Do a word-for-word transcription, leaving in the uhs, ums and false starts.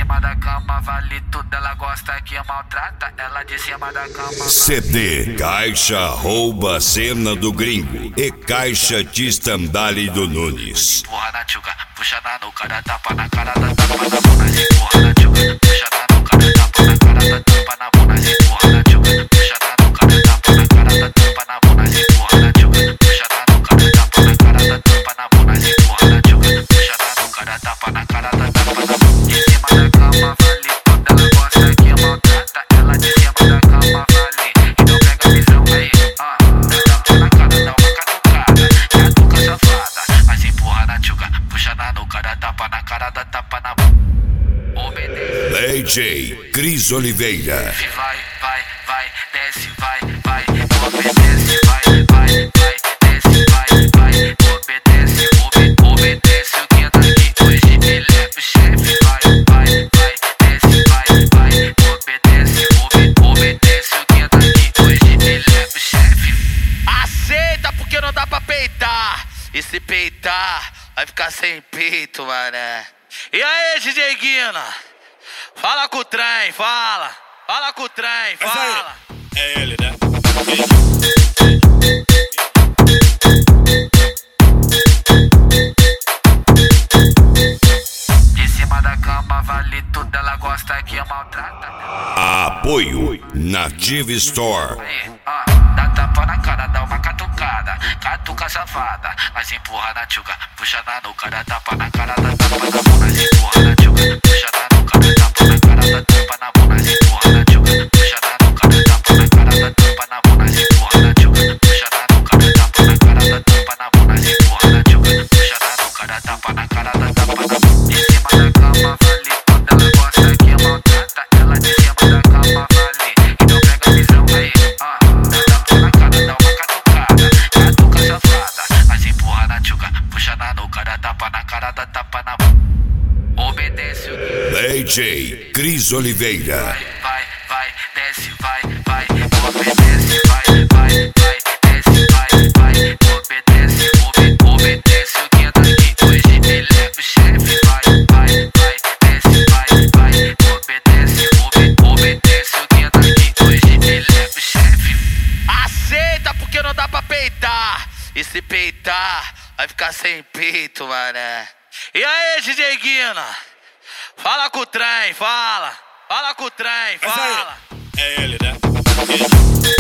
cima da cama vale tudo, ela gosta que maltrata. Ela de cima da cama. C D Caixa rouba cena do gringo e Caixa de Estandale do Nunes. Empurra na tchuca, puxa na nuca, dá tapa na cara, dá tapa na bunda. Empurra na tchuca, puxa na nuca, dá tapa na cara, dá tapa na bunda. Empurra na tchuca, puxa na nuca, dá tapa na cara, dá tapa na bunda. Empurra na tchuca, puxa na nuca, dá tapa na cara, dá tapa na bunda. Empurra na tchuca, puxa na nuca, dá tapa na cara, dá tapa na bunda. De cima da cama vale tudo, ela gosta que maltrata. Ela de cima da cama vale, então pega a visão aí, ah. Dá tapa na cara, dá uma catucada, catuca safada. Mas empurra na tchuca, puxa na nuca, dá tapa na cara, dá tapa na bunda. Obedece. D J Cris Oliveira. Vai, vai, vai, desce, vai, vai, obedece, vai, vai, vai, desce, vai, vai, obedece, obe, obedece o que anda aqui hoje, ele é o chefe, vai, vai, vai, desce, vai, vai, obedece, obe, obedece o que anda aqui hoje, ele é o chefe. Aceita porque não dá pra peitar, e se peitar, vai ficar sem peito, mané. E aí, D J Guina? Fala com o trem, fala. Fala com o trem, fala. É ele, né? De cima da cama vale tudo, ela gosta que maltrata. Apoio Native Store. Aí, ó, dá tapa na cara, dá uma catucada, catuca safada. Mas empurra na tchuca, puxa na nuca, dá tapa na cara, dá tapa na bunda. Empurra na tchuca, puxa na nuca, dá tapa na cara, dá tapa na bunda. Empurra na tchuca, puxa na nuca, dá tapa na cara, dá tapa na bunda. Empurra na tchuca, puxa na nuca, dá tapa na cara, dá tapa na bunda. Empurra na tchuca, puxa na nuca, dá tapa na cara, dá tapa na bunda. De cima da cama vale tudo, ela gosta que maltrata. Ela de cima da cama vale, então pega a visão aí, ó. Dá tapa na cara, dá uma catucada, catuca safada. Mas empurra na tchuca, puxa na nuca, dá tapa na cara, dá tapa na bunda. Obedece o que D J Cris Oliveira. vai, vai, vai, desce, vai, vai, obedece, vai, vai, vai, desce, vai, vai, obedece, obe, obedece o que anda aqui hoje, ele é o chefe, vai, vai, vai, desce, vai, vai, obedece, obe, obedece o que anda aqui hoje, ele é o chefe. Aceita porque não dá pra peitar, e se peitar, vai ficar sem peito, mané. E aí, D J Guina? Fala com o trem, fala. Fala com o trem, fala. É ele, né?